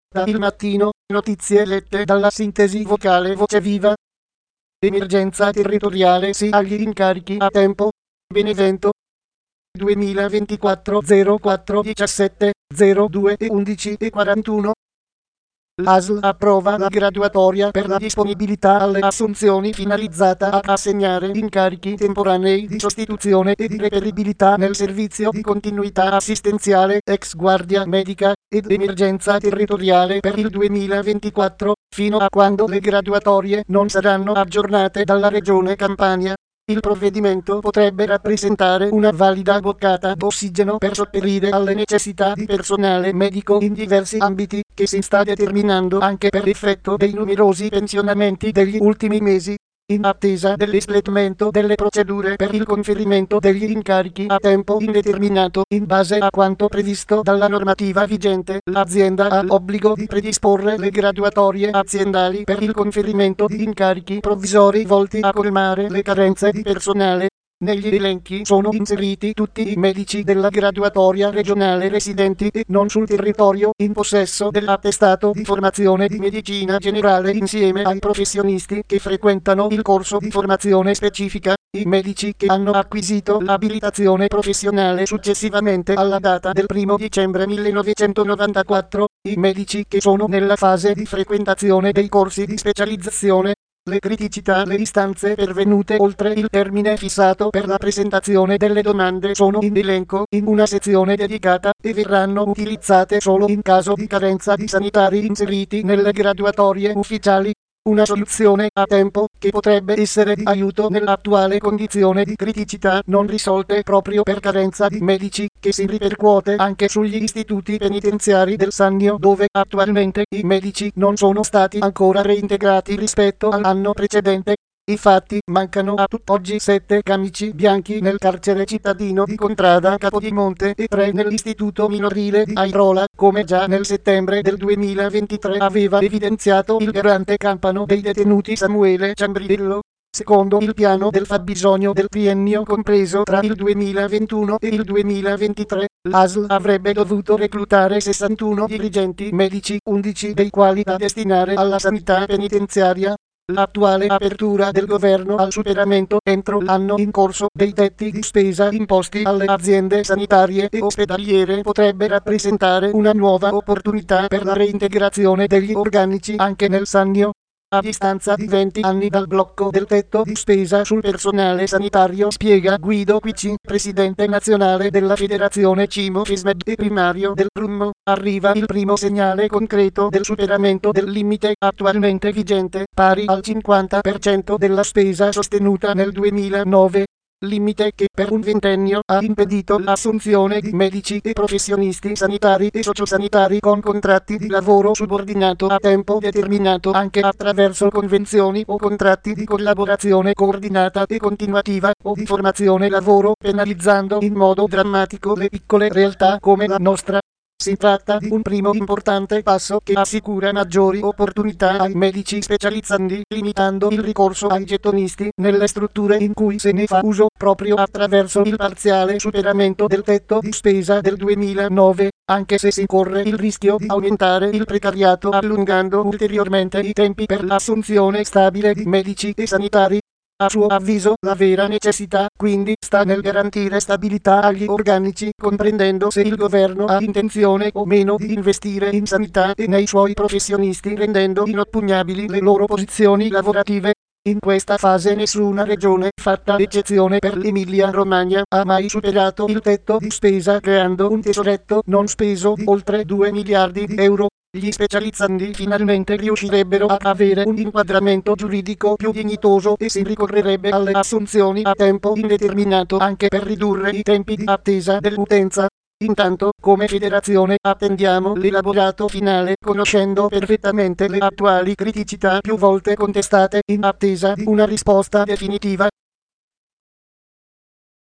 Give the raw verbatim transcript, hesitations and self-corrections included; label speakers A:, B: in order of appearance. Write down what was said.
A: Da Il Mattino, notizie lette dalla sintesi vocale Voce Viva. Emergenza territoriale sì agli incarichi a tempo. Benevento. duemilaventiquattro zero quattro diciassette zero due e undici e quarantuno. L'A S L approva la graduatoria per la disponibilità alle assunzioni finalizzata a assegnare incarichi temporanei di sostituzione e di reperibilità nel servizio di continuità assistenziale, ex guardia medica, ed emergenza territoriale per il duemilaventiquattro, fino a quando le graduatorie non saranno aggiornate dalla Regione Campania. Il provvedimento potrebbe rappresentare una valida boccata d'ossigeno per sopperire alle necessità di personale medico in diversi ambiti, che si sta determinando anche per effetto dei numerosi pensionamenti degli ultimi mesi. In attesa dell'espletamento delle procedure per il conferimento degli incarichi a tempo indeterminato in base a quanto previsto dalla normativa vigente, l'azienda ha l'obbligo di predisporre le graduatorie aziendali per il conferimento di incarichi provvisori volti a colmare le carenze di personale. Negli elenchi sono inseriti tutti i medici della graduatoria regionale residenti e non sul territorio in possesso dell'attestato di formazione di medicina generale insieme ai professionisti che frequentano il corso di formazione specifica, i medici che hanno acquisito l'abilitazione professionale successivamente alla data del primo dicembre millenovecentonovantaquattro, i medici che sono nella fase di frequentazione dei corsi di specializzazione. Le criticità, le istanze pervenute oltre il termine fissato per la presentazione delle domande sono in elenco in una sezione dedicata e verranno utilizzate solo in caso di carenza di sanitari inseriti nelle graduatorie ufficiali. Una soluzione a tempo che potrebbe essere di aiuto nell'attuale condizione di criticità non risolte proprio per carenza di medici, che si ripercuote anche sugli istituti penitenziari del Sannio, dove attualmente i medici non sono stati ancora reintegrati rispetto all'anno precedente. Infatti, mancano a tutt'oggi sette camici bianchi nel carcere cittadino di Contrada Capodimonte e tre nell'istituto minorile di Airola, come già nel settembre del duemilaventitré aveva evidenziato il garante campano dei detenuti Samuele Ciambriello. Secondo il piano del fabbisogno del triennio compreso tra il duemilaventuno e il duemilaventitré, l'A S L avrebbe dovuto reclutare sessantuno dirigenti medici, undici dei quali da destinare alla sanità penitenziaria. L'attuale apertura del governo al superamento entro l'anno in corso dei tetti di spesa imposti alle aziende sanitarie e ospedaliere potrebbe rappresentare una nuova opportunità per la reintegrazione degli organici anche nel Sannio. A distanza di venti anni dal blocco del tetto di spesa sul personale sanitario, spiega Guido Quici, presidente nazionale della Federazione Cimo Fismed e primario del Brummo, arriva il primo segnale concreto del superamento del limite attualmente vigente, pari al cinquanta per cento della spesa sostenuta nel duemilanove. Limite che per un ventennio ha impedito l'assunzione di medici e professionisti sanitari e sociosanitari con contratti di lavoro subordinato a tempo determinato anche attraverso convenzioni o contratti di collaborazione coordinata e continuativa o di formazione lavoro, penalizzando in modo drammatico le piccole realtà come la nostra. Si tratta di un primo importante passo che assicura maggiori opportunità ai medici specializzandi, limitando il ricorso ai gettonisti nelle strutture in cui se ne fa uso proprio attraverso il parziale superamento del tetto di spesa del duemilanove, anche se si corre il rischio di aumentare il precariato allungando ulteriormente i tempi per l'assunzione stabile di medici e sanitari. A suo avviso, la vera necessità, quindi, sta nel garantire stabilità agli organici, comprendendo se il governo ha intenzione o meno di investire in sanità e nei suoi professionisti, rendendo inoppugnabili le loro posizioni lavorative. In questa fase nessuna regione, fatta eccezione per l'Emilia-Romagna, ha mai superato il tetto di spesa, creando un tesoretto non speso di oltre due miliardi di euro. Gli specializzandi finalmente riuscirebbero ad avere un inquadramento giuridico più dignitoso e si ricorrerebbe alle assunzioni a tempo indeterminato anche per ridurre i tempi di attesa dell'utenza. Intanto, come federazione, attendiamo l'elaborato finale, conoscendo perfettamente le attuali criticità più volte contestate in attesa di una risposta definitiva.